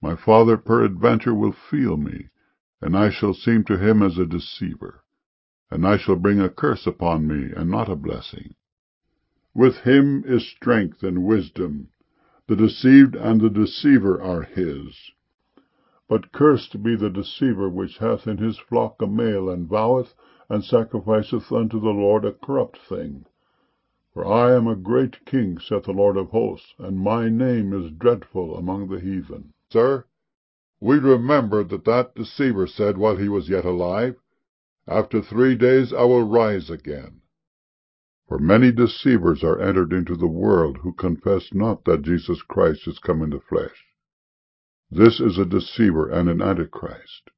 My Father peradventure will feel me, and I shall seem to him as a deceiver, and I shall bring a curse upon me, and not a blessing. With him is strength and wisdom. The deceived and the deceiver are his. But cursed be the deceiver which hath in his flock a male, and voweth and sacrificeth unto the Lord a corrupt thing. For I am a great king, saith the Lord of hosts, and my name is dreadful among the heathen. Sir, we remember that deceiver said while he was yet alive, After 3 days I will rise again. For many deceivers are entered into the world, who confess not that Jesus Christ is come in the flesh. This is a deceiver and an antichrist.